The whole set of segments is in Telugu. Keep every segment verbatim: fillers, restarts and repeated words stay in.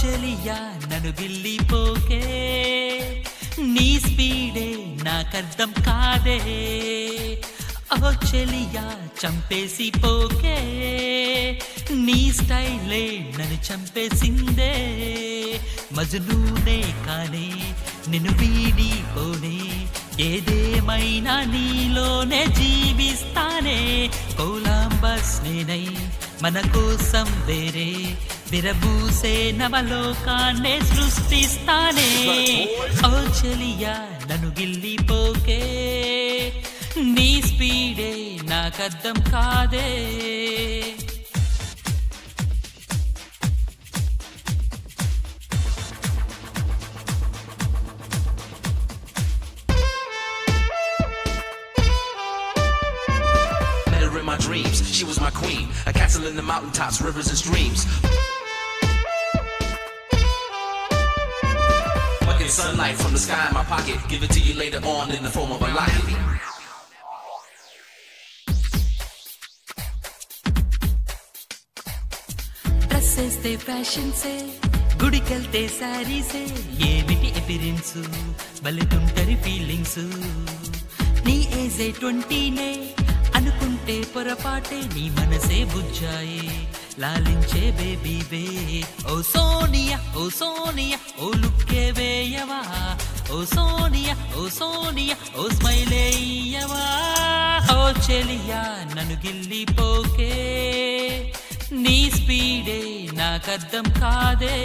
చెలియా నన్ను గిల్లిపోకే నీ స్పీడే నాకర్థం కాదే ఓ చెలియా చంపేసి పోకే నీ స్టైలే నన్ను చంపేసిందే మజనూనే కానే నిన్ను వీడి పోనే ఏదేమైనా నీలోనే జీవిస్తానే కొలంబస్ నేనై మన కోసం వేరే విరబూసే నవలోకాన్నే సృష్టిస్తానే ఓ చెలియా నన్ను గిల్లిపోకే నీ స్పీడే నాకర్థం కాదే In my dreams, she was my queen. A castle in the mountaintops, rivers and streams. Fucking sunlight from the sky in my pocket. Give it to you later on in the form of a locket. Dresses they fashion say, గుడికెళ్తే సారీసే ఏమిటి ఎపిరెన్స్ బలితుంటరి ఫీలింగ్స్ నీ ఏజే ట్వంటీనే అనుకుంటే పొరపాటే నీ మనసే బుజ్జాయే లాలించే బేబీవే ఓ సోనియా ఓ సోనియా ఓ లుక్కే వేయవా ఓ సోనియా ఓ సోనియా ఓ స్మైలే ఇయ్యవా ఓ చెలియా నన్ను గిల్లిపోకే నీ స్పీడే నాకర్థం కాదే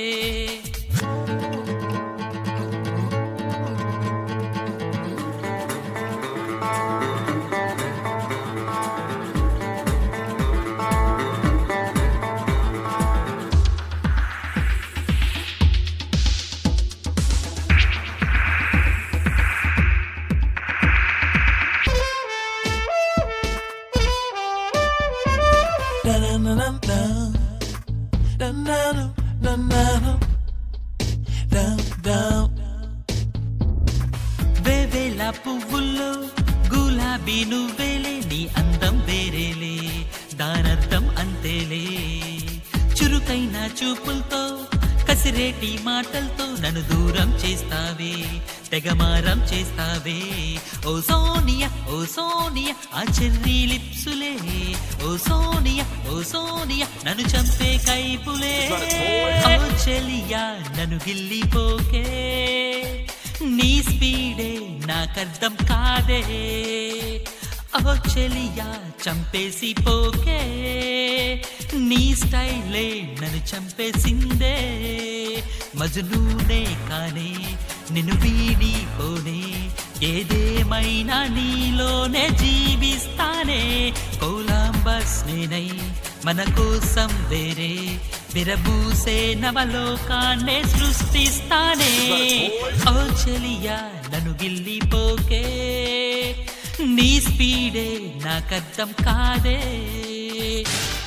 వేవేల పువ్వుల్లో గులాబీ నువ్వేలే నీ అందం వేరేలే దానర్థం అంతేలే చురుకైన చూపులతో కసిరేటి మాటలతో నన్ను దూరం చేస్తావే తెగమారం చేస్తావే ఓ సోనియా ఓ సోనియా ఆ చెర్రీ లిప్సులే ఓ సోనియా ఓ సోనియా నన్ను చంపే కైపులే ఓ చెలియా నన్ను గిల్లిపోకే నీ స్పీడే నాకర్థం కాదే ఓ చెలియా చంపేసి పోకే నీ స్టైలే నన్ను చంపేసిందే మజనూనే కానే నిన్ను వీడి పోనే ఏదేమైనా నీలోనే జీవిస్తానే కొలంబస్ నేనై మన కోసం వేరే విరబూసే నవలోకాన్నే సృష్టిస్తానే ఓ చెలియా నన్ను గిల్లిపోకే నీ స్పీడే నాకర్థం కాదే